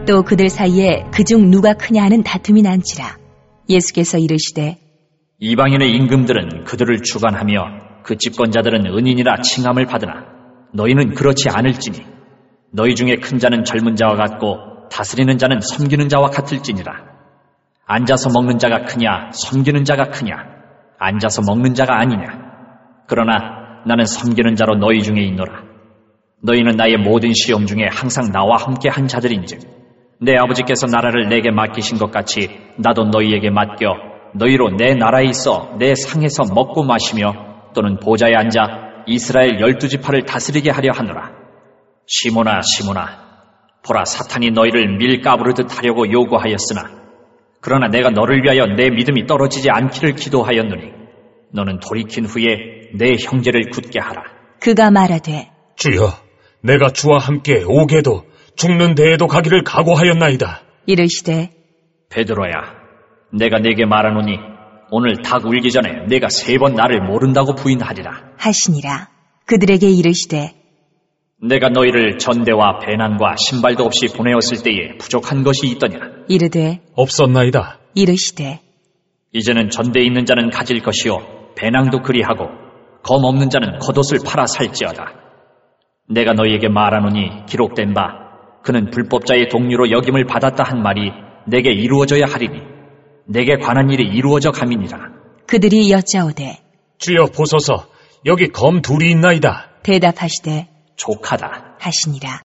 또 그들 사이에 그중 누가 크냐 하는 다툼이 난지라. 예수께서 이르시되 이방인의 임금들은 그들을 주관하며 그 집권자들은 은인이라 칭함을 받으나 너희는 그렇지 않을지니 너희 중에 큰 자는 젊은 자와 같고 다스리는 자는 섬기는 자와 같을지니라. 앉아서 먹는 자가 크냐 섬기는 자가 크냐 앉아서 먹는 자가 아니냐. 그러나 나는 섬기는 자로 너희 중에 있노라. 너희는 나의 모든 시험 중에 항상 나와 함께 한 자들인즉 내 아버지께서 나라를 내게 맡기신 것 같이 나도 너희에게 맡겨 너희로 내 나라에 있어 내 상에서 먹고 마시며 또는 보좌에 앉아 이스라엘 12지파를 다스리게 하려 하노라. 시몬아 시몬아 보라 사탄이 너희를 밀가부르듯 하려고 요구하였으나 그러나 내가 너를 위하여 내 믿음이 떨어지지 않기를 기도하였노니 너는 돌이킨 후에 내 형제를 굳게 하라. 그가 말하되 주여 내가 주와 함께 옥에도 죽는 데에도 가기를 각오하였나이다. 이르시되 베드로야 내가 네게 말하노니 오늘 닭 울기 전에 내가 3번 나를 모른다고 부인하리라 하시니라. 그들에게 이르시되 내가 너희를 전대와 배낭과 신발도 없이 보내었을 때에 부족한 것이 있더냐. 이르되 없었나이다. 이르시되 이제는 전대에 있는 자는 가질 것이요 배낭도 그리하고 검 없는 자는 겉옷을 팔아 살지어다. 내가 너희에게 말하노니 기록된 바 그는 불법자의 동류로 여김을 받았다 한 말이 내게 이루어져야 하리니 내게 관한 일이 이루어져 감이니라. 그들이 여짜오되 주여 보소서 여기 검 둘이 있나이다. 대답하시되 족하다 하시니라.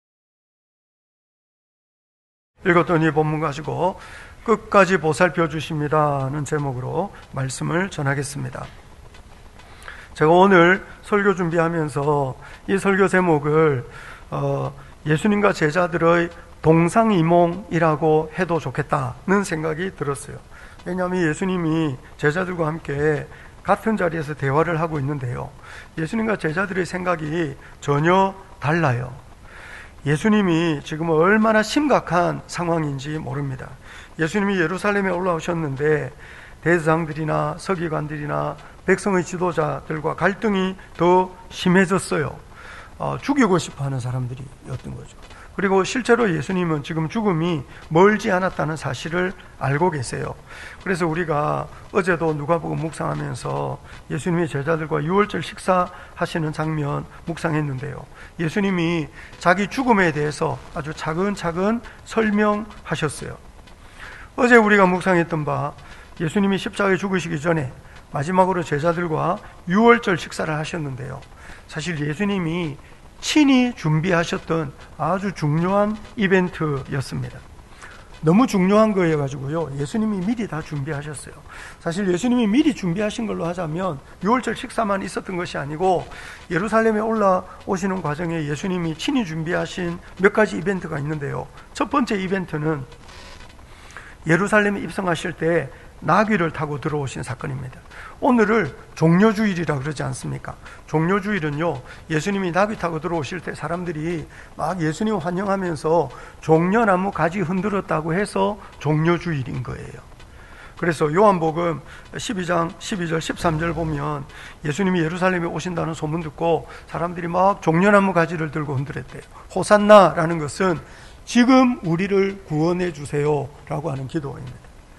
읽었던 이 본문 가지고 끝까지 보살펴 주십니다는 제목으로 말씀을 전하겠습니다. 제가 오늘 설교 준비하면서 이 설교 제목을 예수님과 제자들의 동상이몽이라고 해도 좋겠다는 생각이 들었어요. 왜냐하면 예수님이 제자들과 함께 같은 자리에서 대화를 하고 있는데요, 예수님과 제자들의 생각이 전혀 달라요. 예수님이 지금 얼마나 심각한 상황인지 모릅니다. 예수님이 예루살렘에 올라오셨는데 대제사장들이나 서기관들이나 백성의 지도자들과 갈등이 더 심해졌어요. 죽이고 싶어하는 사람들이었던 거죠. 그리고 실제로 예수님은 지금 죽음이 멀지 않았다는 사실을 알고 계세요. 그래서 우리가 어제도 누가복음 묵상하면서 예수님이 제자들과 유월절 식사하시는 장면 묵상했는데요, 예수님이 자기 죽음에 대해서 아주 차근차근 설명하셨어요. 어제 우리가 묵상했던 바 예수님이 십자가에 죽으시기 전에 마지막으로 제자들과 유월절 식사를 하셨는데요, 사실 예수님이 친히 준비하셨던 아주 중요한 이벤트였습니다. 너무 중요한 거여 가지고요, 예수님이 미리 다 준비하셨어요. 사실 예수님이 미리 준비하신 걸로 하자면 유월절 식사만 있었던 것이 아니고 예루살렘에 올라오시는 과정에 예수님이 친히 준비하신 몇 가지 이벤트가 있는데요, 첫 번째 이벤트는 예루살렘에 입성하실 때 나귀를 타고 들어오신 사건입니다. 오늘을 종려주일이라 그러지 않습니까? 종려주일은요, 예수님이 나귀 타고 들어오실 때 사람들이 막 예수님 환영하면서 종려나무 가지 흔들었다고 해서 종려주일인 거예요. 그래서 요한복음 12장 12절 13절 보면 예수님이 예루살렘에 오신다는 소문 듣고 사람들이 막 종려나무 가지를 들고 흔들었대요. 호산나라는 것은 지금 우리를 구원해 주세요 라고 하는 기도입니다.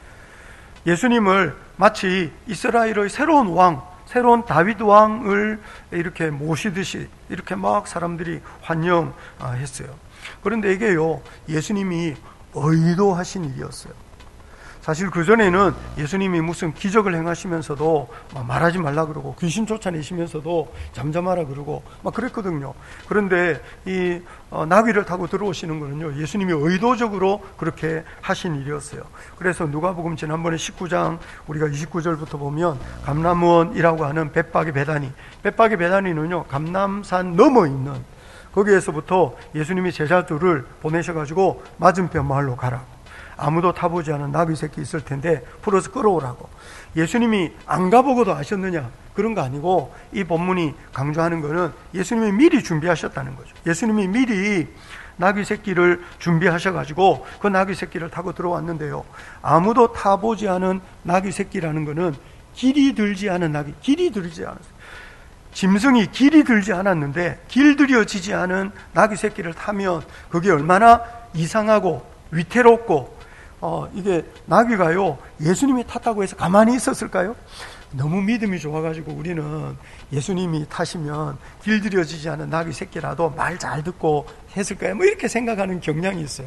예수님을 마치 이스라엘의 새로운 왕, 새로운 다윗 왕을 이렇게 모시듯이 이렇게 막 사람들이 환영했어요. 그런데 이게요, 예수님이 의도하신 일이었어요. 사실 그전에는 예수님이 무슨 기적을 행하시면서도 막 말하지 말라 그러고 귀신 쫓아내시면서도 잠잠하라 그러고 막 그랬거든요. 그런데 이 나귀를 타고 들어오시는 거는요, 예수님이 의도적으로 그렇게 하신 일이었어요. 그래서 누가복음 지난번에 19장 우리가 29절부터 보면 감람원이라고 하는 벳박의 베다니는요, 감람산 넘어 있는 거기에서부터 예수님이 제자들을 보내셔가지고 맞은편 마을로 가라, 아무도 타보지 않은 나귀 새끼 있을 텐데 풀어서 끌어오라고. 예수님이 안 가보고도 아셨느냐? 그런 거 아니고 이 본문이 강조하는 거는 예수님이 미리 준비하셨다는 거죠. 예수님이 미리 나귀 새끼를 준비하셔가지고 그 나귀 새끼를 타고 들어왔는데요, 아무도 타보지 않은 나귀 새끼라는 거는 길이 들지 않은 나귀, 길이 들지 않았어요. 짐승이 길이 들지 않았는데 길들여지지 않은 나귀 새끼를 타면 그게 얼마나 이상하고 위태롭고 이게 나귀가요 예수님이 탔다고 해서 가만히 있었을까요? 너무 믿음이 좋아가지고 우리는 예수님이 타시면 길들여지지 않은 나귀 새끼라도 말 잘 듣고 했을까요? 뭐 이렇게 생각하는 경향이 있어요.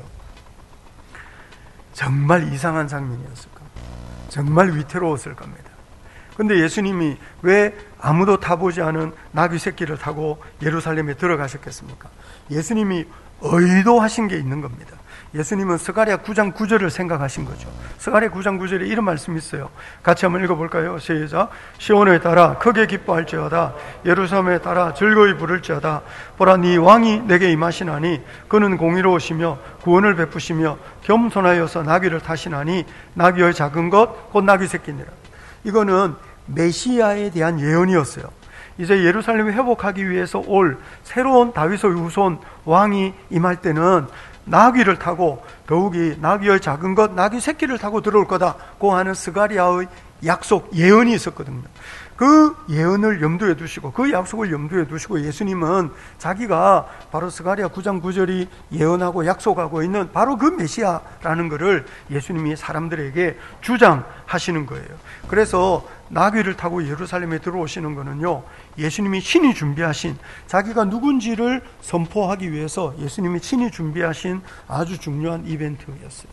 정말 이상한 장면이었을 겁니다. 정말 위태로웠을 겁니다. 근데 예수님이 왜 아무도 타보지 않은 나귀 새끼를 타고 예루살렘에 들어가셨겠습니까? 예수님이 의도하신 게 있는 겁니다. 예수님은 스가랴 9장 9절을 생각하신 거죠. 스가랴 9장 9절에 이런 말씀이 있어요. 같이 한번 읽어볼까요? 시작. 시온에 따라 크게 기뻐할지어다. 예루살렘에 따라 즐거이 부를지어다. 보라, 네 왕이 내게 임하시나니 그는 공의로우시며 구원을 베푸시며 겸손하여서 나귀를 타시나니 나귀의 작은 것 곧 나귀 새끼니라. 이거는 메시아에 대한 예언이었어요. 이제 예루살렘을 회복하기 위해서 올 새로운 다윗의 후손 왕이 임할 때는 나귀를 타고 더욱이 나귀의 작은 것, 나귀 새끼를 타고 들어올 거다고 하는 스가랴의 약속, 예언이 있었거든요. 그 예언을 염두에 두시고 그 약속을 염두에 두시고 예수님은 자기가 바로 스가랴 9장 9절이 예언하고 약속하고 있는 바로 그 메시아라는 것을 예수님이 사람들에게 주장하시는 거예요. 그래서 나귀를 타고 예루살렘에 들어오시는 거는요, 예수님이 친히 준비하신, 자기가 누군지를 선포하기 위해서 예수님이 친히 준비하신 아주 중요한 이벤트였어요.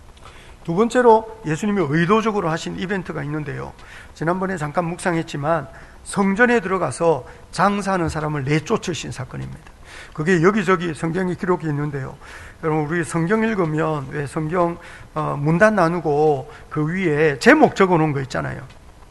두 번째로 예수님이 의도적으로 하신 이벤트가 있는데요, 지난번에 잠깐 묵상했지만 성전에 들어가서 장사하는 사람을 내쫓으신 사건입니다. 그게 여기저기 성경에 기록이 있는데요, 여러분 우리 성경 읽으면 왜 성경 문단 나누고 그 위에 제목 적어놓은 거 있잖아요.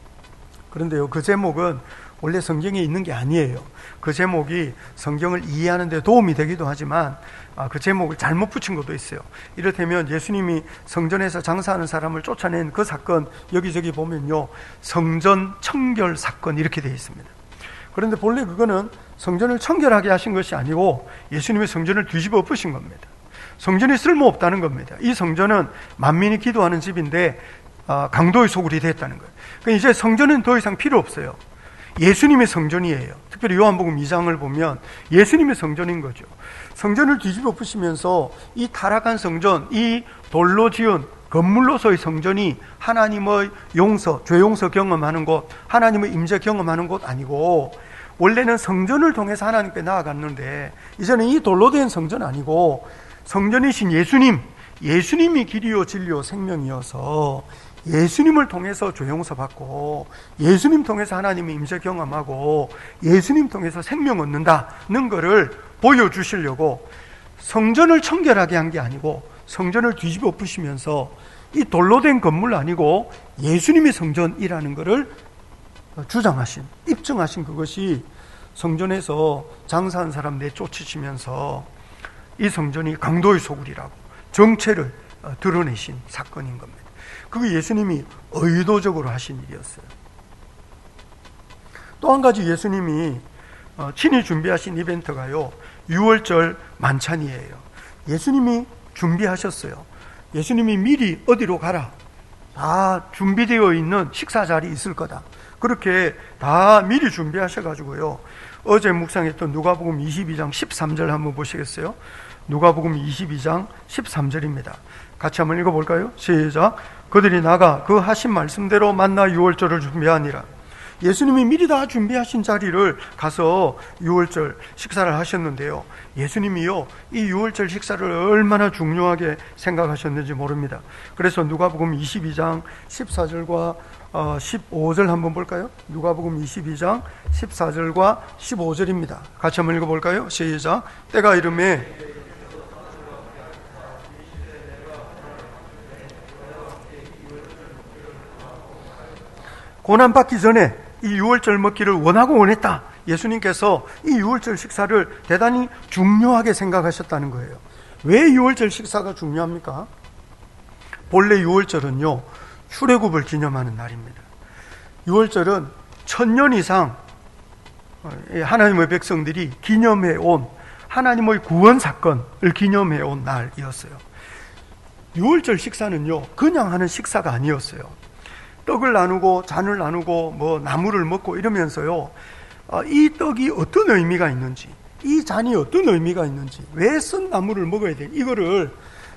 그런데요, 그 제목은 원래 성경에 있는 게 아니에요. 그 제목이 성경을 이해하는 데 도움이 되기도 하지만 그 제목을 잘못 붙인 것도 있어요. 이를테면 예수님이 성전에서 장사하는 사람을 쫓아낸 그 사건, 여기저기 보면요, 성전 청결 사건 이렇게 되어 있습니다. 그런데 본래 그거는 성전을 청결하게 하신 것이 아니고 예수님이 성전을 뒤집어 엎으신 겁니다. 성전이 쓸모없다는 겁니다. 이 성전은 만민이 기도하는 집인데 강도의 소굴이 됐다는 거예요. 그러니까 이제 성전은 더 이상 필요 없어요. 예수님의 성전이에요. 특별히 요한복음 2장을 보면 예수님의 성전인 거죠. 성전을 뒤집어 엎으시면서 이 타락한 성전, 이 돌로 지은 건물로서의 성전이 하나님의 용서, 죄 용서 경험하는 곳, 하나님의 임재 경험하는 곳 아니고, 원래는 성전을 통해서 하나님께 나아갔는데 이제는 이 돌로 된 성전 아니고 성전이신 예수님, 예수님이 길이요 진리요 생명이어서 예수님을 통해서 죄 용서 받고 예수님 통해서 하나님의 임재 경험하고 예수님 통해서 생명 얻는다는 것을 보여주시려고 성전을 청결하게 한 게 아니고 성전을 뒤집어 엎으시면서 이 돌로 된 건물 아니고 예수님이 성전이라는 것을 주장하신, 입증하신 그것이 성전에서 장사한 사람 내쫓으시면서 이 성전이 강도의 소굴이라고 정체를 드러내신 사건인 겁니다. 그게 예수님이 의도적으로 하신 일이었어요. 또 한 가지 예수님이 친히 준비하신 이벤트가요, 유월절 만찬이에요. 예수님이 준비하셨어요. 예수님이 미리 어디로 가라, 다 준비되어 있는 식사 자리 있을 거다, 그렇게 다 미리 준비하셔가지고요, 어제 묵상했던 누가복음 22장 13절 한번 보시겠어요? 누가복음 22장 13절입니다. 같이 한번 읽어볼까요? 시작. 그들이 나가 그 하신 말씀대로 만나 유월절을 준비하니라. 예수님이 미리 다 준비하신 자리를 가서 유월절 식사를 하셨는데요, 예수님이요, 이 유월절 식사를 얼마나 중요하게 생각하셨는지 모릅니다. 그래서 누가복음 22장 14절과 15절 한번 볼까요? 누가복음 22장 14절과 15절입니다. 같이 한번 읽어볼까요? 시작. 때가 이르매 고난받기 전에 이 유월절 먹기를 원하고 원했다. 예수님께서 이 유월절 식사를 대단히 중요하게 생각하셨다는 거예요. 왜 유월절 식사가 중요합니까? 본래 유월절은요, 출애굽을 기념하는 날입니다. 유월절은 1000년 이상 하나님의 백성들이 기념해온 하나님의 구원 사건을 기념해온 날이었어요. 유월절 식사는요, 그냥 하는 식사가 아니었어요. 떡을 나누고 잔을 나누고 뭐 나물을 먹고 이러면서요, 이 떡이 어떤 의미가 있는지, 이 잔이 어떤 의미가 있는지, 왜 쓴 나물을 먹어야 돼, 이거를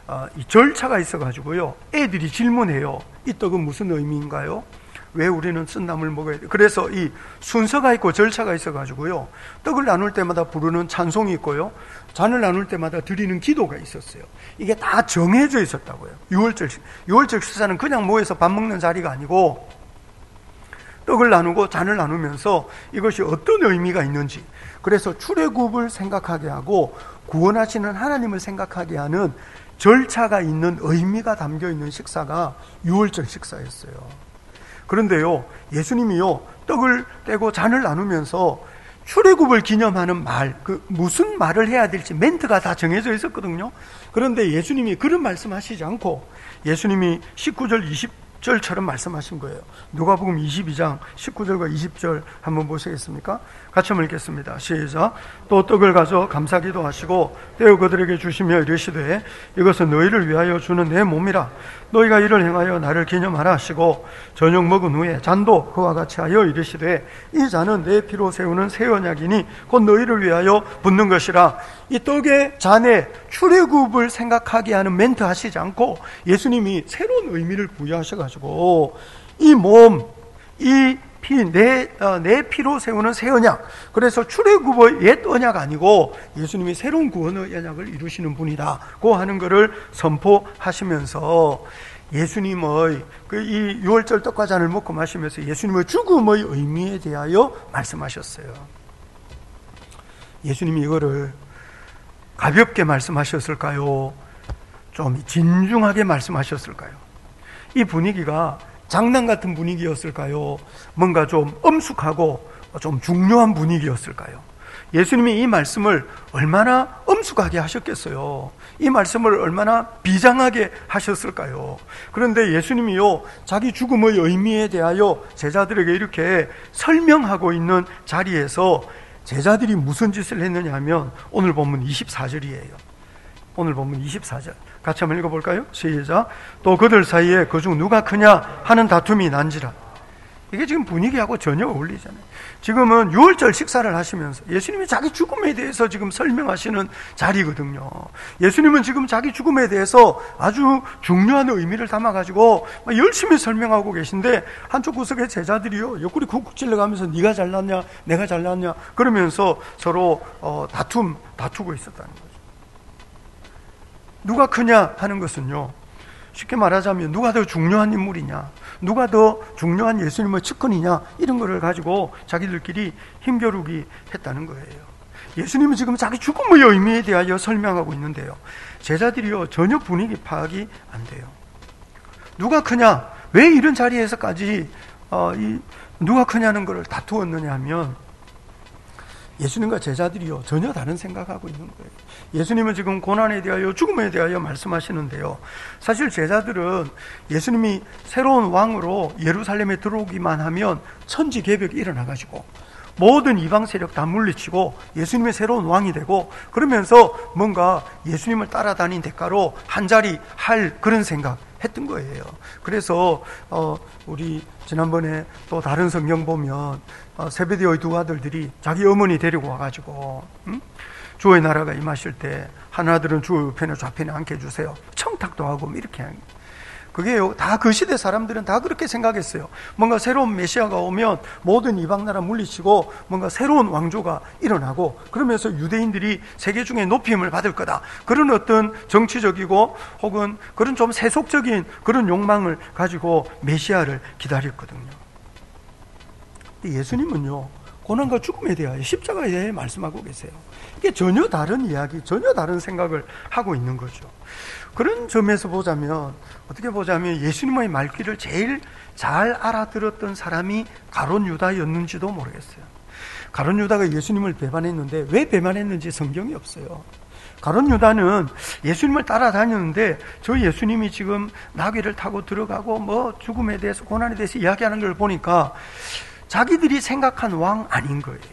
이 절차가 있어가지고요. 애들이 질문해요. 이 떡은 무슨 의미인가요? 왜 우리는 쓴나물 먹어야 돼? 그래서 이 순서가 있고 절차가 있어가지고요. 떡을 나눌 때마다 부르는 찬송이 있고요. 잔을 나눌 때마다 드리는 기도가 있었어요. 이게 다 정해져 있었다고요. 6월절 식사는 그냥 모여서 밥 먹는 자리가 아니고 떡을 나누고 잔을 나누면서 이것이 어떤 의미가 있는지, 그래서 출애굽을 생각하게 하고 구원하시는 하나님을 생각하게 하는 절차가 있는 의미가 담겨있는 식사가 6월절 식사였어요. 그런데요, 예수님이요, 떡을 떼고 잔을 나누면서 출애굽을 기념하는 말, 무슨 말을 해야 될지 멘트가 다 정해져 있었거든요. 그런데 예수님이 그런 말씀하시지 않고 예수님이 19절, 20절처럼 말씀하신 거예요. 누가복음 22장 19절과 20절 한번 보시겠습니까? 같이 한번 읽겠습니다. 시작. 또 떡을 가져 감사기도 하시고 떼어 그들에게 주시며 이르시되 이것은 너희를 위하여 주는 내 몸이라. 너희가 이를 행하여 나를 기념하라 하시고 저녁 먹은 후에 잔도 그와 같이 하여 이르시되 이 잔은 내 피로 세우는 새 언약이니 곧 너희를 위하여 붓는 것이라. 이 떡의 잔에 출애굽을 생각하게 하는 멘트 하시지 않고 예수님이 새로운 의미를 부여하셔가지고 이 몸, 이 피, 내 피로 세우는 새 언약. 그래서 출애굽의 옛 언약 아니고 예수님이 새로운 구원의 언약을 이루시는 분이라고 하는 것을 선포하시면서 예수님의 이 6월절 떡과 잔을 먹고 마시면서 예수님의 죽음의 의미에 대하여 말씀하셨어요. 예수님이 이거를 가볍게 말씀하셨을까요? 좀 진중하게 말씀하셨을까요? 이 분위기가 장난 같은 분위기였을까요? 뭔가 좀 엄숙하고 좀 중요한 분위기였을까요? 예수님이 이 말씀을 얼마나 엄숙하게 하셨겠어요? 이 말씀을 얼마나 비장하게 하셨을까요? 그런데 예수님이요, 자기 죽음의 의미에 대하여 제자들에게 이렇게 설명하고 있는 자리에서 제자들이 무슨 짓을 했느냐 하면 오늘 본문 24절이에요. 오늘 본문 24절. 같이 한번 읽어볼까요? 시작. 또 그들 사이에 그중 누가 크냐 하는 다툼이 난지라. 이게 지금 분위기하고 전혀 어울리잖아요. 지금은 6월절 식사를 하시면서 예수님이 자기 죽음에 대해서 지금 설명하시는 자리거든요. 예수님은 지금 자기 죽음에 대해서 아주 중요한 의미를 담아가지고 열심히 설명하고 계신데 한쪽 구석에 제자들이요, 옆구리 쿡쿡 찔러가면서 네가 잘났냐 내가 잘났냐 그러면서 서로 다투고 있었다는 거죠. 누가 크냐 하는 것은요, 쉽게 말하자면 누가 더 중요한 인물이냐, 누가 더 중요한 예수님의 측근이냐, 이런 거를 가지고 자기들끼리 힘겨루기 했다는 거예요. 예수님은 지금 자기 죽음의 의미에 대하여 설명하고 있는데요, 제자들이요 전혀 분위기 파악이 안 돼요. 누가 크냐, 왜 이런 자리에서까지 누가 크냐는 것을 다투었느냐 하면 예수님과 제자들이요 전혀 다른 생각하고 있는 거예요. 예수님은 지금 고난에 대하여 죽음에 대하여 말씀하시는데요, 사실 제자들은 예수님이 새로운 왕으로 예루살렘에 들어오기만 하면 천지개벽이 일어나가지고 모든 이방 세력 다 물리치고 예수님의 새로운 왕이 되고 그러면서 뭔가 예수님을 따라다닌 대가로 한 자리 할 그런 생각 했던 거예요. 그래서 우리 지난번에 또 다른 성경 보면 세베대의 두 아들들이 자기 어머니 데리고 와가지고 주의 나라가 임하실 때 하나들은 주 우편에 좌편에 앉게 해주세요, 청탁도 하고 이렇게 하는 거예요. 그게요, 다 그 시대 사람들은 다 그렇게 생각했어요. 뭔가 새로운 메시아가 오면 모든 이방 나라 물리치고 뭔가 새로운 왕조가 일어나고 그러면서 유대인들이 세계 중에 높임을 받을 거다, 그런 어떤 정치적이고 혹은 그런 좀 세속적인 그런 욕망을 가지고 메시아를 기다렸거든요. 예수님은요 고난과 죽음에 대하여 십자가에 대해 말씀하고 계세요. 이게 전혀 다른 이야기, 전혀 다른 생각을 하고 있는 거죠. 그런 점에서 보자면, 어떻게 보자면 예수님의 말귀를 제일 잘 알아들었던 사람이 가룟 유다였는지도 모르겠어요. 가룟 유다가 예수님을 배반했는데 왜 배반했는지 성경이 없어요. 가룟 유다는 예수님을 따라다녔는데 저 예수님이 지금 나귀를 타고 들어가고 뭐 죽음에 대해서 고난에 대해서 이야기하는 걸 보니까 자기들이 생각한 왕 아닌 거예요.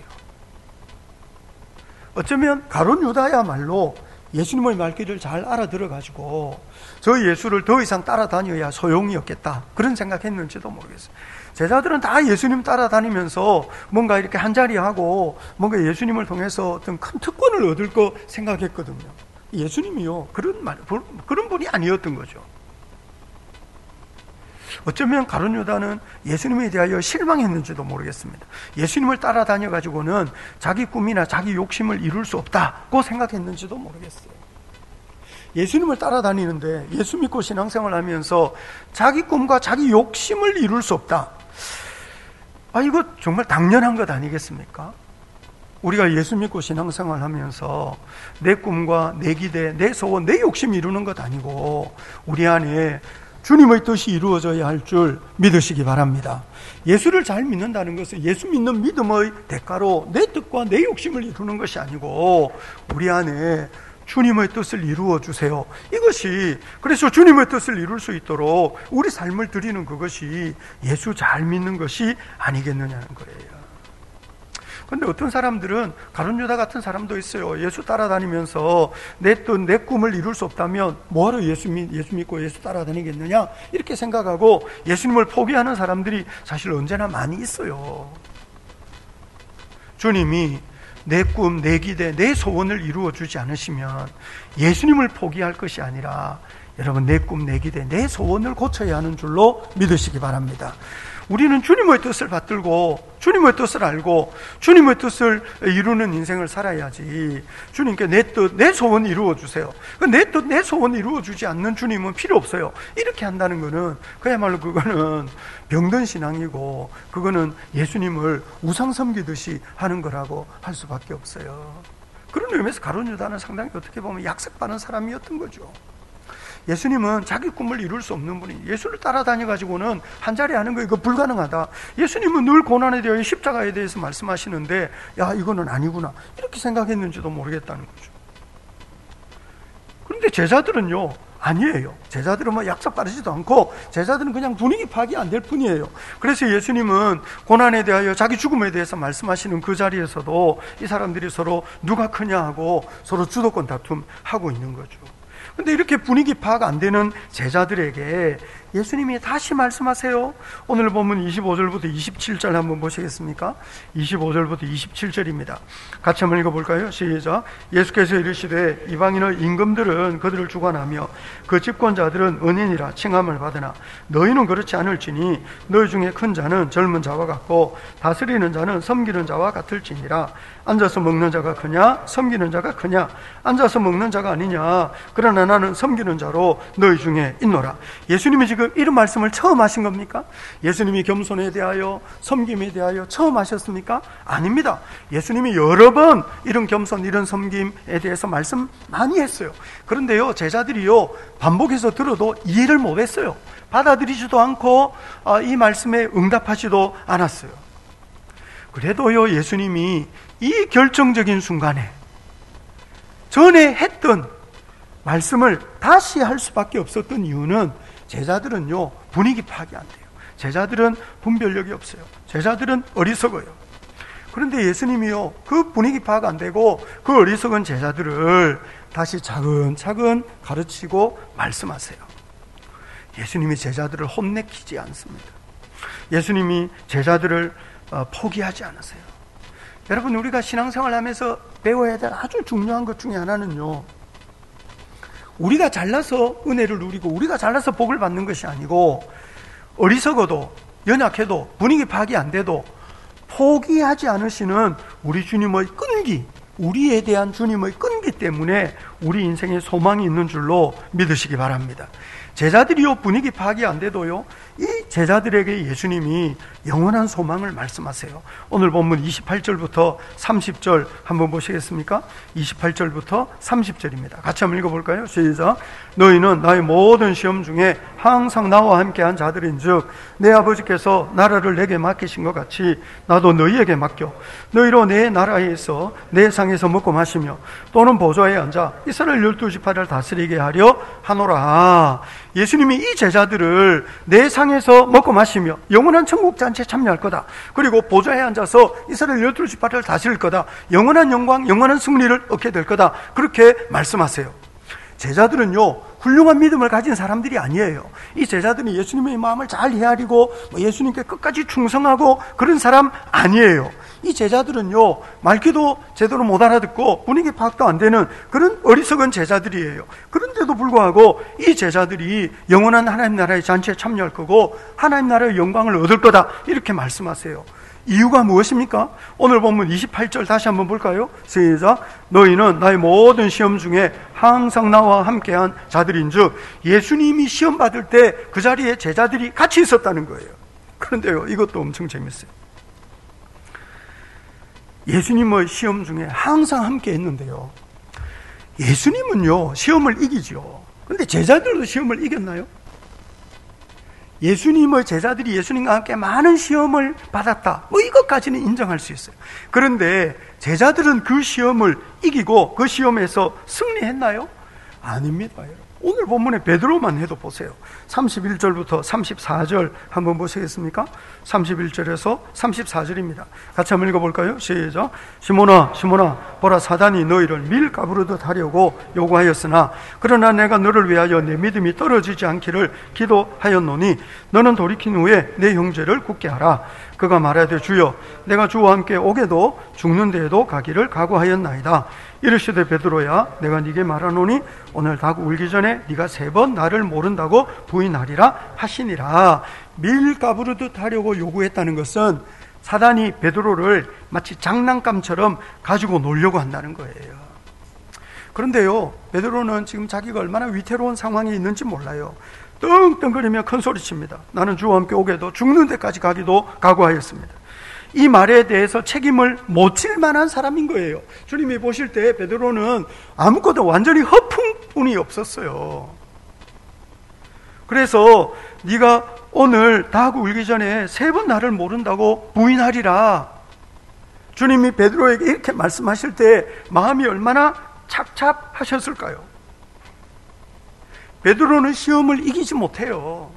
어쩌면 가룟 유다야말로 예수님의 말귀를 잘 알아들어가지고 저 예수를 더 이상 따라다녀야 소용이 없겠다, 그런 생각했는지도 모르겠어요. 제자들은 다 예수님 따라다니면서 뭔가 이렇게 한자리하고 뭔가 예수님을 통해서 어떤 큰 특권을 얻을 거 생각했거든요. 예수님이요, 그런 분이 아니었던 거죠. 어쩌면 가룟 유다는 예수님에 대하여 실망했는지도 모르겠습니다. 예수님을 따라다녀가지고는 자기 꿈이나 자기 욕심을 이룰 수 없다고 생각했는지도 모르겠어요. 예수님을 따라다니는데 예수 믿고 신앙생활 하면서 자기 꿈과 자기 욕심을 이룰 수 없다. 이거 정말 당연한 것 아니겠습니까? 우리가 예수 믿고 신앙생활 하면서 내 꿈과 내 기대, 내 소원, 내 욕심 이루는 것 아니고 우리 안에 주님의 뜻이 이루어져야 할 줄 믿으시기 바랍니다. 예수를 잘 믿는다는 것은 예수 믿는 믿음의 대가로 내 뜻과 내 욕심을 이루는 것이 아니고 우리 안에 주님의 뜻을 이루어 주세요. 이것이, 그래서 주님의 뜻을 이룰 수 있도록 우리 삶을 드리는 그것이 예수 잘 믿는 것이 아니겠느냐는 거예요. 그런데 어떤 사람들은 가룟 유다 같은 사람도 있어요. 예수 따라다니면서 내 뜻, 내 꿈을 이룰 수 없다면 뭐하러 예수 믿고 예수 따라다니겠느냐, 이렇게 생각하고 예수님을 포기하는 사람들이 사실 언제나 많이 있어요. 주님이 내 꿈, 내 기대, 내 소원을 이루어 주지 않으시면 예수님을 포기할 것이 아니라 여러분, 내 꿈, 내 기대, 내 소원을 고쳐야 하는 줄로 믿으시기 바랍니다. 우리는 주님의 뜻을 받들고 주님의 뜻을 알고 주님의 뜻을 이루는 인생을 살아야지, 주님께 내 뜻, 내 소원 이루어 주세요, 내 뜻, 내 소원 이루어 주지 않는 주님은 필요 없어요, 이렇게 한다는 것은 그야말로 그거는 병든 신앙이고 그거는 예수님을 우상 섬기듯이 하는 거라고 할 수밖에 없어요. 그런 의미에서 가룟 유다는 상당히 어떻게 보면 약삭받은 사람이었던 거죠. 예수님은 자기 꿈을 이룰 수 없는 분이, 예수를 따라다녀가지고는 한 자리 하는 거 이거 불가능하다. 예수님은 늘 고난에 대하여 십자가에 대해서 말씀하시는데 야, 이거는 아니구나, 이렇게 생각했는지도 모르겠다는 거죠. 그런데 제자들은요, 아니에요. 제자들은 뭐 약삭빠르지도 않고 제자들은 그냥 분위기 파악이 안 될 뿐이에요. 그래서 예수님은 고난에 대하여 자기 죽음에 대해서 말씀하시는 그 자리에서도 이 사람들이 서로 누가 크냐 하고 서로 주도권 다툼하고 있는 거죠. 근데 이렇게 분위기 파악 안 되는 제자들에게 예수님이 다시 말씀하세요. 오늘 보면 25절부터 27절 한번 보시겠습니까? 25절부터 27절입니다. 같이 한번 읽어볼까요? 시작. 예수께서 이르시되 이방인의 임금들은 그들을 주관하며 그 집권자들은 은인이라 칭함을 받으나 너희는 그렇지 않을지니 너희 중에 큰 자는 젊은 자와 같고 다스리는 자는 섬기는 자와 같을지니라. 앉아서 먹는 자가 크냐 섬기는 자가 크냐? 앉아서 먹는 자가 아니냐. 그러나 나는 섬기는 자로 너희 중에 있노라. 예수님이 지금 이런 말씀을 처음 하신 겁니까? 예수님이 겸손에 대하여 섬김에 대하여 처음 하셨습니까? 아닙니다. 예수님이 여러 번 이런 겸손, 이런 섬김에 대해서 말씀 많이 했어요. 그런데요, 제자들이요, 반복해서 들어도 이해를 못했어요. 받아들이지도 않고 이 말씀에 응답하지도 않았어요. 그래도요, 예수님이 이 결정적인 순간에 전에 했던 말씀을 다시 할 수밖에 없었던 이유는 제자들은요, 분위기 파악이 안 돼요. 제자들은 분별력이 없어요. 제자들은 어리석어요. 그런데 예수님이요, 그 분위기 파악 안 되고 그 어리석은 제자들을 다시 차근차근 가르치고 말씀하세요. 예수님이 제자들을 혼내키지 않습니다. 예수님이 제자들을 포기하지 않으세요. 여러분, 우리가 신앙생활 하면서 배워야 될 아주 중요한 것 중에 하나는요, 우리가 잘나서 은혜를 누리고 우리가 잘나서 복을 받는 것이 아니고 어리석어도 연약해도 분위기 파악이 안 돼도 포기하지 않으시는 우리 주님의 끈기, 우리에 대한 주님의 끈기 때문에 우리 인생에 소망이 있는 줄로 믿으시기 바랍니다. 제자들이요, 분위기 파악이 안 돼도요, 이 제자들에게 예수님이 영원한 소망을 말씀하세요. 오늘 본문 28절부터 30절 한번 보시겠습니까? 28절부터 30절입니다. 같이 한번 읽어볼까요? 시작. 너희는 나의 모든 시험 중에 항상 나와 함께한 자들인즉 내 아버지께서 나라를 내게 맡기신 것 같이 나도 너희에게 맡겨 너희로 내 나라에 있어 내 상에서 먹고 마시며 또는 보좌에 앉아 이스라엘 12지파를 다스리게 하려 하노라. 예수님이 이 제자들을 내 상에서 먹고 마시며 영원한 천국 잔치에 참여할 거다. 그리고 보좌에 앉아서 이스라엘 12지파를 다스릴 거다. 영원한 영광, 영원한 승리를 얻게 될 거다. 그렇게 말씀하세요. 제자들은요, 훌륭한 믿음을 가진 사람들이 아니에요. 이 제자들이 예수님의 마음을 잘 헤아리고 예수님께 끝까지 충성하고 그런 사람 아니에요. 이 제자들은요, 말귀도 제대로 못 알아듣고 분위기 파악도 안 되는 그런 어리석은 제자들이에요. 그런데도 불구하고 이 제자들이 영원한 하나님 나라의 잔치에 참여할 거고 하나님 나라의 영광을 얻을 거다, 이렇게 말씀하세요. 이유가 무엇입니까? 오늘 본문 28절 다시 한번 볼까요? 시작. 너희는 나의 모든 시험 중에 항상 나와 함께한 자들인 즉, 예수님이 시험 받을 때 그 자리에 제자들이 같이 있었다는 거예요. 그런데요, 이것도 엄청 재밌어요. 예수님의 시험 중에 항상 함께 했는데요, 예수님은요 시험을 이기죠. 그런데 제자들도 시험을 이겼나요? 예수님의 제자들이 예수님과 함께 많은 시험을 받았다, 이것까지는 인정할 수 있어요. 그런데 제자들은 그 시험을 이기고 그 시험에서 승리했나요? 아닙니다, 여러분. 오늘 본문에 베드로만 해도 보세요. 31절부터 34절 한번 보시겠습니까? 31절에서 34절입니다. 같이 한번 읽어볼까요? 시작. 시몬아, 시몬아, 보라, 사단이 너희를 밀가부르듯 하려고 요구하였으나 그러나 내가 너를 위하여 내 믿음이 떨어지지 않기를 기도하였노니 너는 돌이킨 후에 내 형제를 굳게 하라. 그가 말하되 주여, 내가 주와 함께 오게도 죽는 데에도 가기를 각오하였나이다. 이르시되 베드로야, 내가 네게 말하노니 오늘 닭 울기 전에 네가 3번 나를 모른다고 부인하리라 하시니라. 밀가부르듯 하려고 요구했다는 것은 사단이 베드로를 마치 장난감처럼 가지고 놀려고 한다는 거예요. 그런데요, 베드로는 지금 자기가 얼마나 위태로운 상황에 있는지 몰라요. 떵떵거리며 큰 소리칩니다. 나는 주와 함께 오게도 죽는 데까지 가기도 각오하였습니다. 이 말에 대해서 책임을 못 질 만한 사람인 거예요. 주님이 보실 때 베드로는 아무것도 완전히 허풍뿐이 없었어요. 그래서 네가 오늘 닭 울기 전에 3번 나를 모른다고 부인하리라. 주님이 베드로에게 이렇게 말씀하실 때 마음이 얼마나 착잡하셨을까요? 베드로는 시험을 이기지 못해요.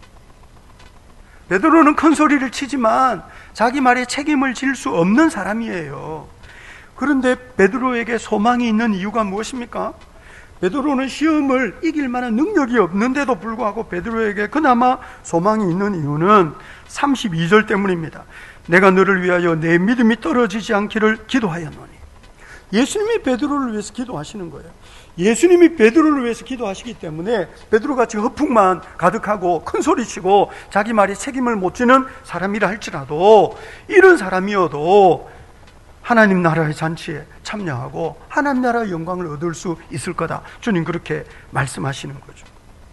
베드로는 큰 소리를 치지만 자기 말에 책임을 질 수 없는 사람이에요. 그런데 베드로에게 소망이 있는 이유가 무엇입니까? 베드로는 시험을 이길 만한 능력이 없는데도 불구하고 베드로에게 그나마 소망이 있는 이유는 32절 때문입니다. 내가 너를 위하여 내 믿음이 떨어지지 않기를 기도하였노니. 예수님이 베드로를 위해서 기도하시는 거예요. 예수님이 베드로를 위해서 기도하시기 때문에 베드로같이 허풍만 가득하고 큰 소리치고 자기 말에 책임을 못 지는 사람이라 할지라도 이런 사람이어도 하나님 나라의 잔치에 참여하고 하나님 나라의 영광을 얻을 수 있을 거다. 주님 그렇게 말씀하시는 거죠.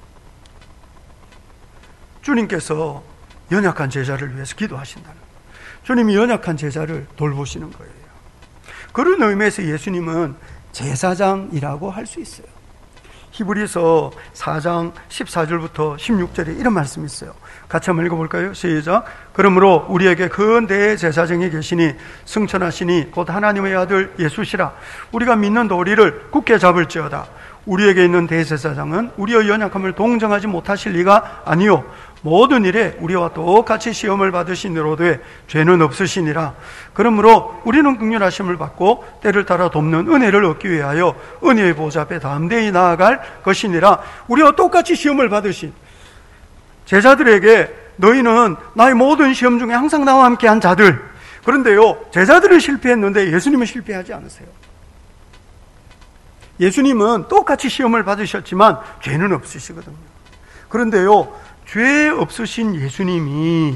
주님께서 연약한 제자를 위해서 기도하신다는 거예요. 주님이 연약한 제자를 돌보시는 거예요. 그런 의미에서 예수님은 제사장이라고 할 수 있어요. 히브리서 4장 14절부터 16절에 이런 말씀이 있어요. 같이 한번 읽어볼까요? 시작. 그러므로 우리에게 큰 대제사장이 계시니 승천하시니 곧 하나님의 아들 예수시라. 우리가 믿는 도리를 굳게 잡을지어다. 우리에게 있는 대제사장은 우리의 연약함을 동정하지 못하실 리가 아니요 모든 일에 우리와 똑같이 시험을 받으시니로되 죄는 없으시니라. 그러므로 우리는 긍휼하심을 받고 때를 따라 돕는 은혜를 얻기 위하여 은혜의 보좌 앞에 담대히 나아갈 것이니라. 우리와 똑같이 시험을 받으신 제자들에게 너희는 나의 모든 시험 중에 항상 나와 함께한 자들. 그런데요, 제자들은 실패했는데 예수님은 실패하지 않으세요. 예수님은 똑같이 시험을 받으셨지만 죄는 없으시거든요. 그런데요, 죄 없으신 예수님이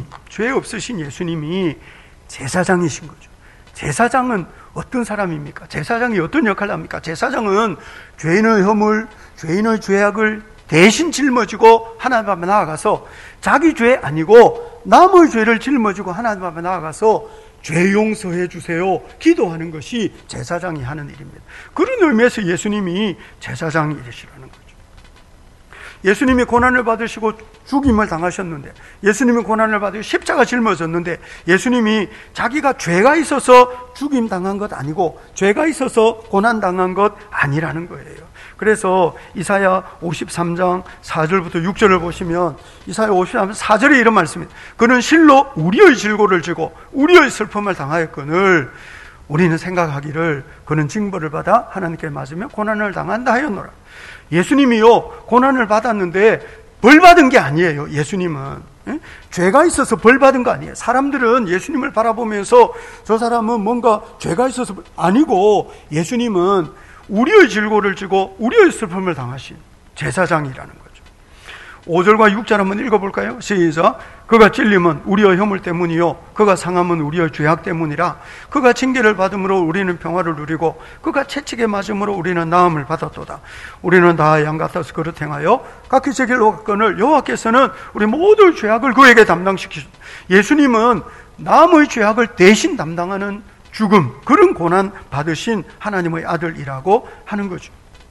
제사장이신 거죠. 제사장은 어떤 사람입니까? 제사장이 어떤 역할을 합니까? 제사장은 죄인의 허물, 죄인의 죄악을 대신 짊어지고 하나님 앞에 나아가서 자기 죄 아니고 남의 죄를 짊어지고 하나님 앞에 나아가서 죄 용서해 주세요 기도하는 것이 제사장이 하는 일입니다. 그런 의미에서 예수님이 제사장이시라는 거죠. 예수님이 고난을 받으시고 죽임을 당하셨는데, 예수님이 고난을 받으시고 십자가 짊어졌는데, 예수님이 자기가 죄가 있어서 죽임 당한 것 아니고 죄가 있어서 고난 당한 것 아니라는 거예요. 그래서 이사야 53장 4절부터 6절을 보시면 이사야 53장 4절에 이런 말씀입니다. 그는 실로 우리의 질고를 지고 우리의 슬픔을 당하였거늘 우리는 생각하기를 그는 징벌을 받아 하나님께 맞으며 고난을 당한다 하였노라. 예수님이요, 고난을 받았는데 벌 받은 게 아니에요. 예수님은 죄가 있어서 벌 받은 거 아니에요. 사람들은 예수님을 바라보면서 저 사람은 뭔가 죄가 있어서 아니고, 예수님은 우리의 질고를 지고 우리의 슬픔을 당하신 제사장이라는 거죠. 5절과 6절 한번 읽어볼까요? 시작. 그가 찔림은 우리의 허물 때문이요, 그가 상함은 우리의 죄악 때문이라. 그가 징계를 받음으로 우리는 평화를 누리고 그가 채찍에 맞음으로 우리는 나음을 받았도다. 우리는 다 양 같아서 그릇 행하여 각기 제 길로 갔거늘 여호와께서는 우리 모든 죄악을 그에게 담당시키셨다. 예수님은 남의 죄악을 대신 담당하는 죽음, 그런 고난 받으신 하나님의 아들이라고 하는 거죠.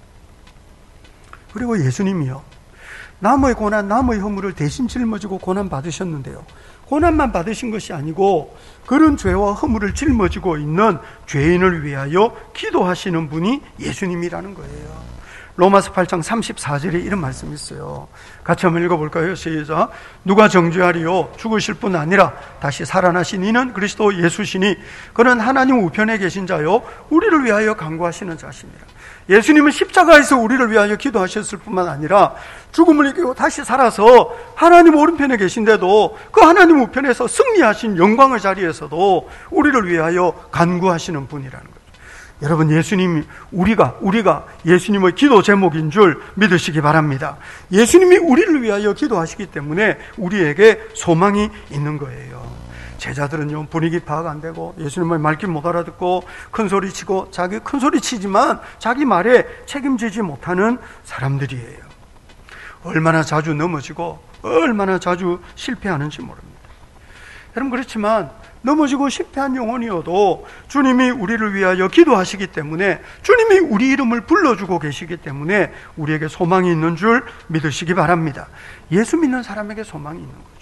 그리고 예수님이요, 남의 고난, 남의 허물을 대신 짊어지고 고난 받으셨는데요, 고난만 받으신 것이 아니고 그런 죄와 허물을 짊어지고 있는 죄인을 위하여 기도하시는 분이 예수님이라는 거예요. 로마서 8장 34절에 이런 말씀이 있어요. 같이 한번 읽어볼까요? 시작. 누가 정죄하리요? 죽으실 뿐 아니라 다시 살아나신 이는 그리스도 예수시니 그는 하나님 우편에 계신 자요 우리를 위하여 간구하시는 자십니다. 예수님은 십자가에서 우리를 위하여 기도하셨을 뿐만 아니라 죽음을 이기고 다시 살아서 하나님 오른편에 계신데도 그 하나님 우편에서 승리하신 영광의 자리에서도 우리를 위하여 간구하시는 분이라는 거죠. 여러분, 예수님이 우리가 예수님의 기도 제목인 줄 믿으시기 바랍니다. 예수님이 우리를 위하여 기도하시기 때문에 우리에게 소망이 있는 거예요. 제자들은요, 분위기 파악 안 되고 예수님의 말귀 못 알아듣고 큰소리 치고 자기 큰소리 치지만 자기 말에 책임지지 못하는 사람들이에요. 얼마나 자주 넘어지고 얼마나 자주 실패하는지 모릅니다. 여러분, 그렇지만 넘어지고 실패한 영혼이어도 주님이 우리를 위하여 기도하시기 때문에, 주님이 우리 이름을 불러주고 계시기 때문에 우리에게 소망이 있는 줄 믿으시기 바랍니다. 예수 믿는 사람에게 소망이 있는 거죠.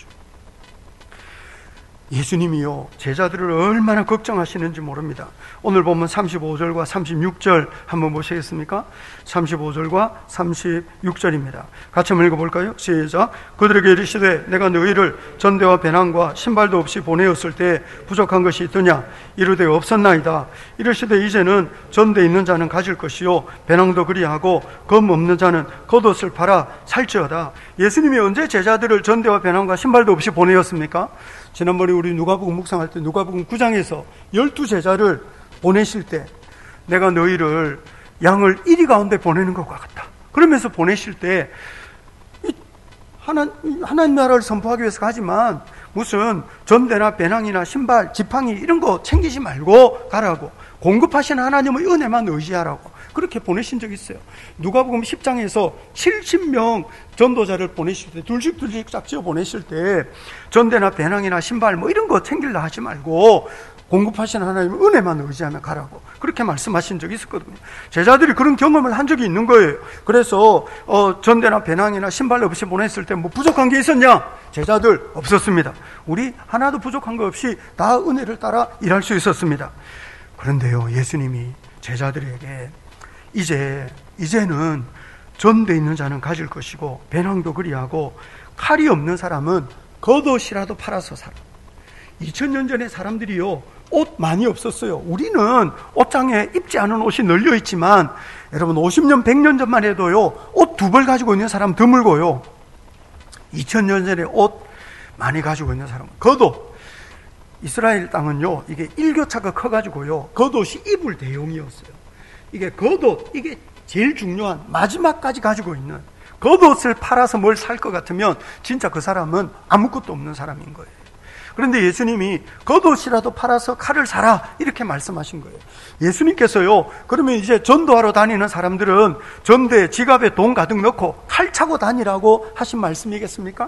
예수님이요, 제자들을 얼마나 걱정하시는지 모릅니다. 오늘 보면 35절과 36절 한번 보시겠습니까? 35절과 36절입니다. 같이 한번 읽어볼까요? 시작. 그들에게 이르시되 내가 너희를 전대와 배낭과 신발도 없이 보내었을 때 부족한 것이 있더냐? 이르되 없었나이다. 이르시되 이제는 전대 있는 자는 가질 것이요 배낭도 그리하고 검 없는 자는 겉옷을 팔아 살지어다. 예수님이 언제 제자들을 전대와 배낭과 신발도 없이 보내었습니까? 지난번에 우리 누가복음 묵상할 때 누가복음 9장에서 12제자를 보내실 때 내가 너희를 양을 이리 가운데 보내는 것과 같다. 그러면서 보내실 때 하나님 나라를 선포하기 위해서 가지만 무슨 전대나 배낭이나 신발, 지팡이 이런 거 챙기지 말고 가라고, 공급하시는 하나님의 은혜만 의지하라고 그렇게 보내신 적이 있어요. 누가복음 10장에서 70명 전도자를 보내실 때 둘씩 짝지어 보내실 때 전대나 배낭이나 신발 뭐 이런 거 챙길라 하지 말고 공급하시는 하나님의 은혜만 의지하며 가라고 그렇게 말씀하신 적이 있었거든요. 제자들이 그런 경험을 한 적이 있는 거예요. 그래서 전대나 배낭이나 신발 없이 보냈을 때 뭐 부족한 게 있었냐? 제자들 없었습니다. 우리 하나도 부족한 거 없이 다 은혜를 따라 일할 수 있었습니다. 그런데요, 예수님이 제자들에게 이제는 전대 있는 자는 가질 것이고 배낭도 그리하고 칼이 없는 사람은 겉옷이라도 팔아서 살아. 2000년 전에 사람들이요, 옷 많이 없었어요. 우리는 옷장에 입지 않은 옷이 널려 있지만 여러분 50년 100년 전만 해도요, 옷 2벌 가지고 있는 사람 드물고요, 2000년 전에 옷 많이 가지고 있는 사람은 겉옷. 이스라엘 땅은요, 이게 일교차가 커가지고요, 겉옷이 이불 대용이었어요. 이게 겉옷, 이게 제일 중요한 마지막까지 가지고 있는 겉옷을 팔아서 뭘 살 것 같으면 진짜 그 사람은 아무것도 없는 사람인 거예요. 그런데 예수님이 겉옷이라도 팔아서 칼을 사라 이렇게 말씀하신 거예요. 예수님께서요, 그러면 이제 전도하러 다니는 사람들은 전대에 지갑에 돈 가득 넣고 칼 차고 다니라고 하신 말씀이겠습니까?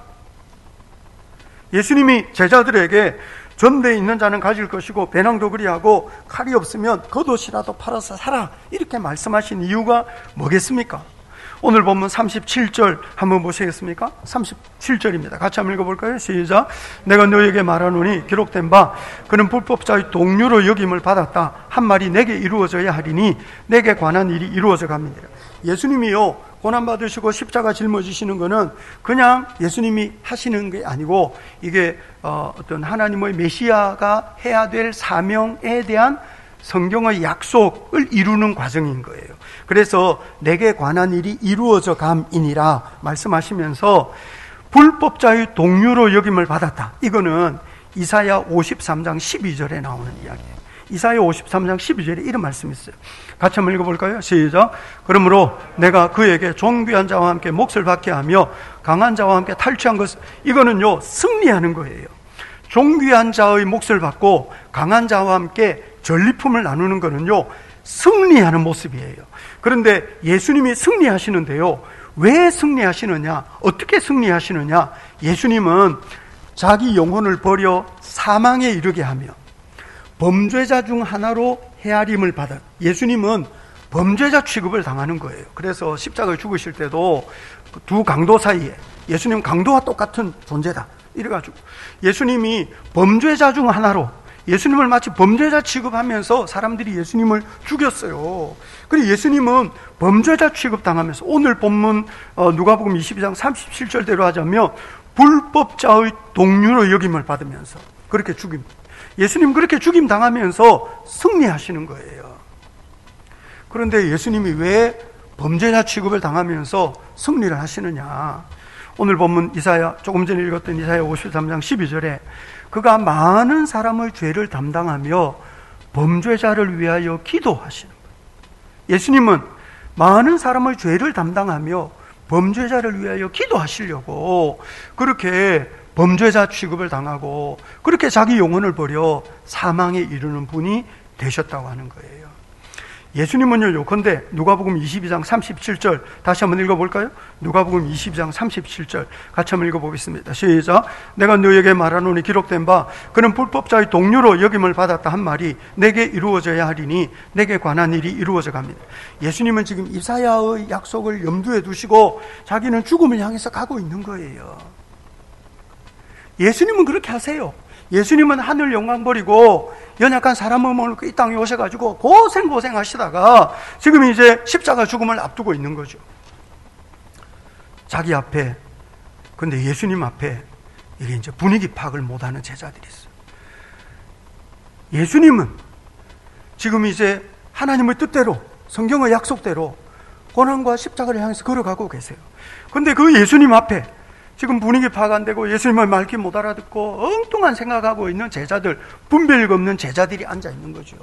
예수님이 제자들에게 전대에 있는 자는 가질 것이고 배낭도 그리하고 칼이 없으면 겉옷이라도 팔아서 사라 이렇게 말씀하신 이유가 뭐겠습니까? 오늘 보면 37절 한번 보시겠습니까? 37절입니다. 같이 한번 읽어볼까요? 시작. 내가 너에게 말하노니 기록된 바 그는 불법자의 동류로 여김을 받았다. 한 말이 내게 이루어져야 하리니 내게 관한 일이 이루어져 갑니다. 예수님이요, 고난받으시고 십자가 짊어지시는 거는 그냥 예수님이 하시는 게 아니고 이게 어떤 하나님의 메시아가 해야 될 사명에 대한 성경의 약속을 이루는 과정인 거예요. 그래서 내게 관한 일이 이루어져 감이니라 말씀하시면서 불법자의 동류로 여김을 받았다. 이거는 이사야 53장 12절에 나오는 이야기예요. 이사야 53장 12절에 이런 말씀이 있어요. 같이 한번 읽어볼까요? 시작. 그러므로 내가 그에게 존귀한 자와 함께 몫을 받게 하며 강한 자와 함께 탈취한 것을, 이거는요 승리하는 거예요. 존귀한 자의 몫을 받고 강한 자와 함께 전리품을 나누는 거는요 승리하는 모습이에요. 그런데 예수님이 승리하시는데요, 왜 승리하시느냐, 어떻게 승리하시느냐, 예수님은 자기 영혼을 버려 사망에 이르게 하며 범죄자 중 하나로 헤아림을 받은, 예수님은 범죄자 취급을 당하는 거예요. 그래서 십자가에 죽으실 때도 두 강도 사이에, 예수님 강도와 똑같은 존재다 이래가지고 예수님이 범죄자 중 하나로, 예수님을 마치 범죄자 취급하면서 사람들이 예수님을 죽였어요. 그리고 예수님은 범죄자 취급당하면서, 오늘 본문 누가복음 22장 37절대로 하자면 불법자의 동류로 여김을 받으면서 그렇게 죽임, 예수님 그렇게 죽임 당하면서 승리하시는 거예요. 그런데 예수님이 왜 범죄자 취급을 당하면서 승리를 하시느냐, 오늘 본문 이사야, 조금 전에 읽었던 이사야 53장 12절에 그가 많은 사람의 죄를 담당하며 범죄자를 위하여 기도하시는 거예요. 예수님은 많은 사람의 죄를 담당하며 범죄자를 위하여 기도하시려고 그렇게 범죄자 취급을 당하고 그렇게 자기 영혼을 버려 사망에 이르는 분이 되셨다고 하는 거예요. 예수님은요, 요컨대 누가복음 22장 37절 다시 한번 읽어볼까요? 누가복음 22장 37절 같이 한번 읽어보겠습니다. 시작. 내가 너에게 말하노니 기록된 바 그는 불법자의 동류로 여김을 받았다 한 말이 내게 이루어져야 하리니 내게 관한 일이 이루어져 갑니다. 예수님은 지금 이사야의 약속을 염두에 두시고 자기는 죽음을 향해서 가고 있는 거예요. 예수님은 그렇게 하세요. 예수님은 하늘 영광 버리고 연약한 사람을 몰고 이 땅에 오셔가지고 고생 하시다가 지금 이제 십자가 죽음을 앞두고 있는 거죠. 자기 앞에, 근데 예수님 앞에 이게 이제 분위기 파악을 못하는 제자들이 있어요. 예수님은 지금 이제 하나님의 뜻대로, 성경의 약속대로 고난과 십자가를 향해서 걸어가고 계세요. 근데 그 예수님 앞에 지금 분위기 파악 안 되고 예수님의 말귀 못 알아듣고 엉뚱한 생각하고 있는 제자들, 분별력 없는 제자들이 앉아 있는 거죠.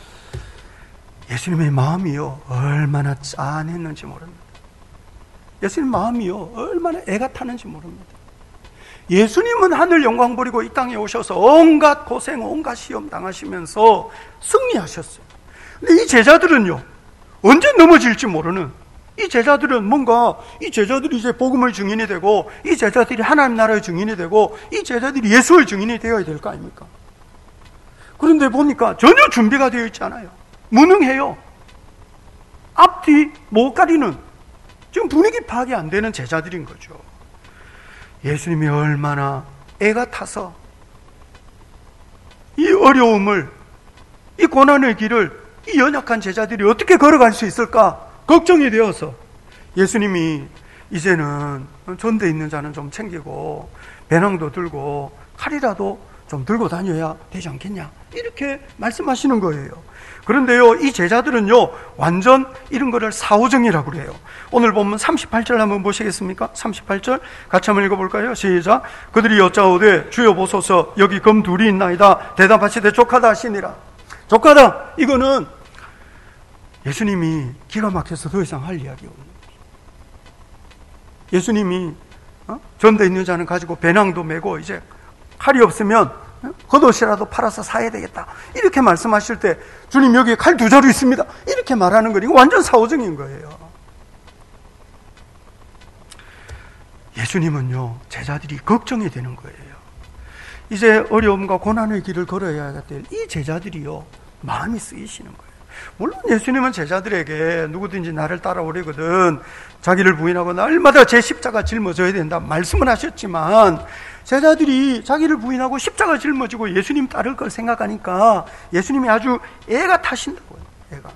예수님의 마음이요 얼마나 짠했는지 모릅니다. 예수님 마음이요 얼마나 애가 타는지 모릅니다. 예수님은 하늘 영광 버리고 이 땅에 오셔서 온갖 고생, 온갖 시험 당하시면서 승리하셨어요. 근데 이 제자들은요 언제 넘어질지 모르는, 이 제자들은 뭔가, 이 제자들이 이제 복음의 증인이 되고, 이 제자들이 하나님 나라의 증인이 되고, 이 제자들이 예수의 증인이 되어야 될 거 아닙니까? 그런데 보니까 전혀 준비가 되어 있지 않아요. 무능해요. 앞뒤 못 가리는, 지금 분위기 파악이 안 되는 제자들인 거죠. 예수님이 얼마나 애가 타서 이 어려움을, 이 고난의 길을 이 연약한 제자들이 어떻게 걸어갈 수 있을까 걱정이 되어서 예수님이 이제는 전대 있는 자는 좀 챙기고 배낭도 들고 칼이라도 좀 들고 다녀야 되지 않겠냐 이렇게 말씀하시는 거예요. 그런데요 이 제자들은요 완전 이런 거를 사오정이라고 그래요. 오늘 보면 38절 한번 보시겠습니까? 38절 같이 한번 읽어볼까요? 시작. 그들이 여짜오되 주여 보소서 여기 검 둘이 있나이다. 대답하시되 족하다 하시니라. 족하다, 이거는 예수님이 기가 막혀서 더 이상 할 이야기 없는 거예요. 예수님이 전대 있는 자는 가지고 배낭도 메고 이제 칼이 없으면 겉옷이라도 팔아서 사야 되겠다 이렇게 말씀하실 때 주님 여기 칼 두 자루 있습니다 이렇게 말하는 거니 완전 사오정인 거예요. 예수님은요 제자들이 걱정이 되는 거예요. 이제 어려움과 고난의 길을 걸어야 될 이 제자들이요 마음이 쓰이시는 거예요. 물론 예수님은 제자들에게 누구든지 나를 따라오려거든 자기를 부인하고 날마다 제 십자가 짊어져야 된다 말씀을 하셨지만, 제자들이 자기를 부인하고 십자가 짊어지고 예수님 따를 걸 생각하니까 예수님이 아주 애가 타신다고요. 애가.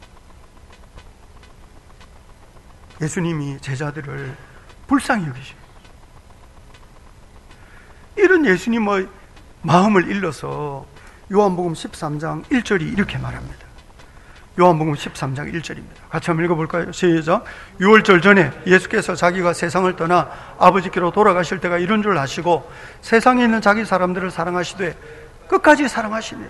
예수님이 제자들을 불쌍히 여기시고, 이런 예수님의 마음을 일러서 요한복음 13장 1절이 이렇게 말합니다. 요한복음 13장 1절입니다. 같이 한번 읽어볼까요? 시작. 유월절 전에 예수께서 자기가 세상을 떠나 아버지께로 돌아가실 때가 이른 줄 아시고 세상에 있는 자기 사람들을 사랑하시되 끝까지 사랑하시니라.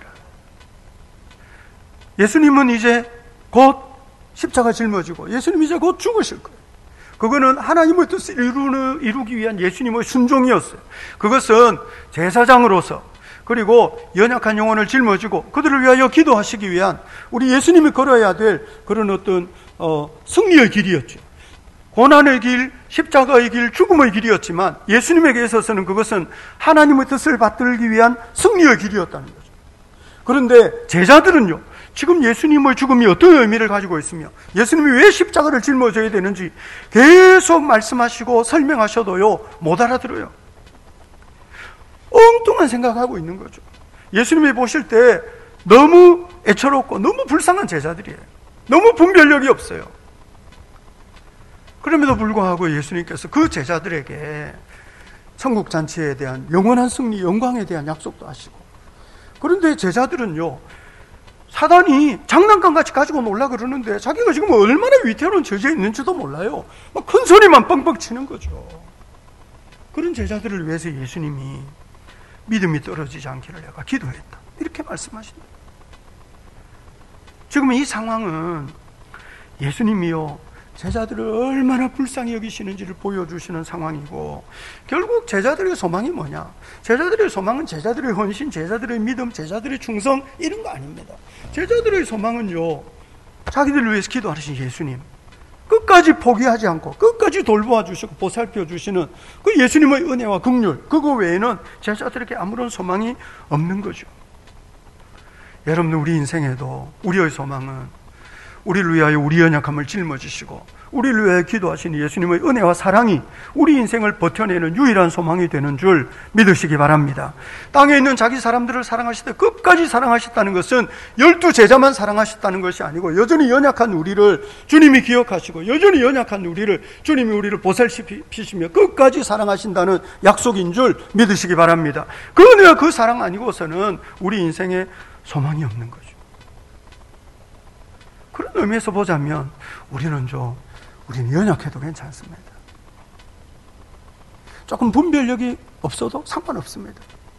예수님은 이제 곧 십자가 짊어지고 예수님이 이제 곧 죽으실 거예요. 그거는 하나님의 뜻을 이루기 위한 예수님의 순종이었어요. 그것은 제사장으로서 그리고 연약한 영혼을 짊어지고 그들을 위하여 기도하시기 위한 우리 예수님이 걸어야 될 그런 어떤 승리의 길이었죠. 고난의 길, 십자가의 길, 죽음의 길이었지만 예수님에게 있어서는 그것은 하나님의 뜻을 받들기 위한 승리의 길이었다는 거죠. 그런데 제자들은요, 지금 예수님의 죽음이 어떤 의미를 가지고 있으며 예수님이 왜 십자가를 짊어져야 되는지 계속 말씀하시고 설명하셔도요 못 알아들어요. 엉뚱한 생각하고 있는 거죠. 예수님이 보실 때 너무 애처롭고 너무 불쌍한 제자들이에요. 너무 분별력이 없어요. 그럼에도 불구하고 예수님께서 그 제자들에게 천국잔치에 대한 영원한 승리, 영광에 대한 약속도 하시고, 그런데 제자들은요 사단이 장난감같이 가지고 놀라 그러는데 자기가 지금 얼마나 위태로운 처지에 있는지도 몰라요. 막 큰 소리만 뻥뻥 치는 거죠. 그런 제자들을 위해서 예수님이 믿음이 떨어지지 않기를 내가 기도했다, 이렇게 말씀하십니다. 지금 이 상황은 예수님이요 제자들을 얼마나 불쌍히 여기시는지를 보여주시는 상황이고, 결국 제자들의 소망이 뭐냐? 제자들의 소망은 제자들의 헌신, 제자들의 믿음, 제자들의 충성, 이런 거 아닙니다. 제자들의 소망은요 자기들을 위해서 기도하신 예수님, 끝까지 포기하지 않고 끝까지 돌보아 주시고 보살펴 주시는 그 예수님의 은혜와 긍휼, 그거 외에는 제자들에게 아무런 소망이 없는 거죠. 여러분, 우리 인생에도 우리의 소망은 우리를 위하여 우리 연약함을 짊어지시고 우리를 위하여 기도하시는 예수님의 은혜와 사랑이 우리 인생을 버텨내는 유일한 소망이 되는 줄 믿으시기 바랍니다. 땅에 있는 자기 사람들을 사랑하시되 끝까지 사랑하셨다는 것은 12제자만 사랑하셨다는 것이 아니고 여전히 연약한 우리를 주님이 기억하시고 여전히 연약한 우리를 주님이 우리를 보살피시며 끝까지 사랑하신다는 약속인 줄 믿으시기 바랍니다. 그 은혜와 그 사랑 아니고서는 우리 인생에 소망이 없는 거죠. 그런 의미에서 보자면 우리는 연약해도 괜찮습니다. 조금 분별력이 없어도 상관없습니다.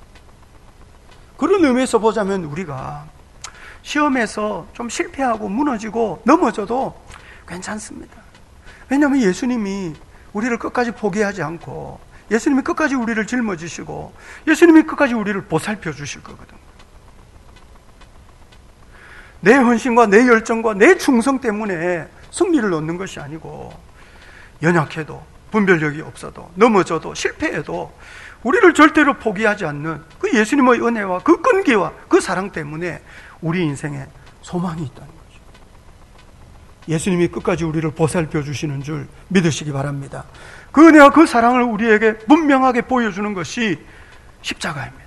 그런 의미에서 보자면 우리가 시험에서 좀 실패하고 무너지고 넘어져도 괜찮습니다. 왜냐하면 예수님이 우리를 끝까지 포기하지 않고 예수님이 끝까지 우리를 짊어지시고 예수님이 끝까지 우리를 보살펴 주실 거거든요. 내 헌신과 내 열정과 내 충성 때문에 승리를 얻는 것이 아니고, 연약해도 분별력이 없어도 넘어져도 실패해도 우리를 절대로 포기하지 않는 그 예수님의 은혜와 그 끈기와 그 사랑 때문에 우리 인생에 소망이 있다는 거죠. 예수님이 끝까지 우리를 보살펴 주시는 줄 믿으시기 바랍니다. 그 은혜와 그 사랑을 우리에게 분명하게 보여주는 것이 십자가입니다.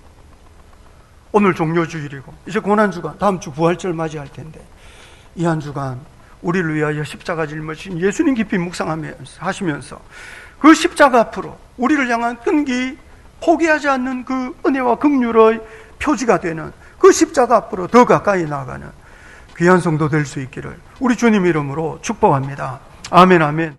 오늘 종료주일이고 이제 고난주간, 다음 주 부활절 맞이할 텐데 이 한 주간 우리를 위하여 십자가 짊어진 예수님 깊이 묵상하시면서 그 십자가 앞으로 우리를 향한 끈기, 포기하지 않는 그 은혜와 긍휼의 표지가 되는 그 십자가 앞으로 더 가까이 나아가는 귀한 성도 될 수 있기를 우리 주님 이름으로 축복합니다. 아멘, 아멘.